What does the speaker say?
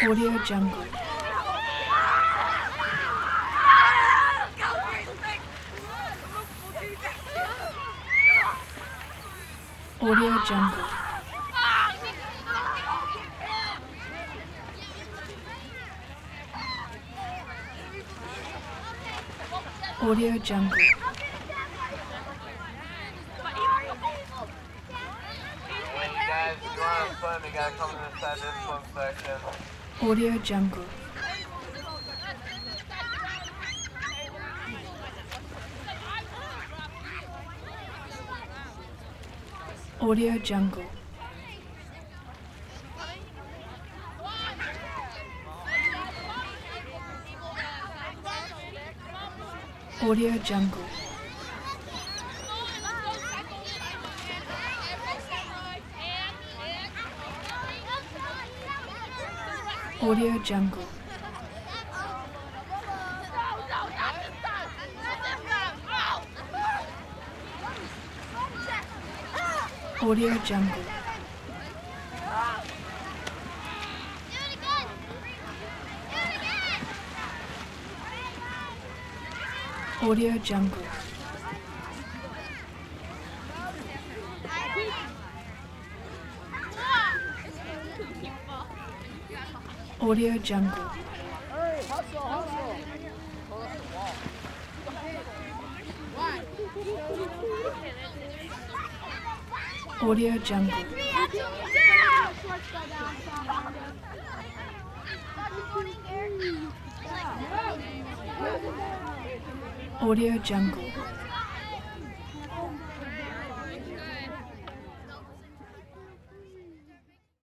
Audio Jungle. Audio Jungle. Audio Jungle. Hey guys, if you want to have fun, you gotta come inside this one section. Audio Jungle. Audio Jungle. Audio Jungle. Audio Jungle. Audio Jungle. Audio Jungle. Audio Jungle. Audio Jungle. Audio Jungle.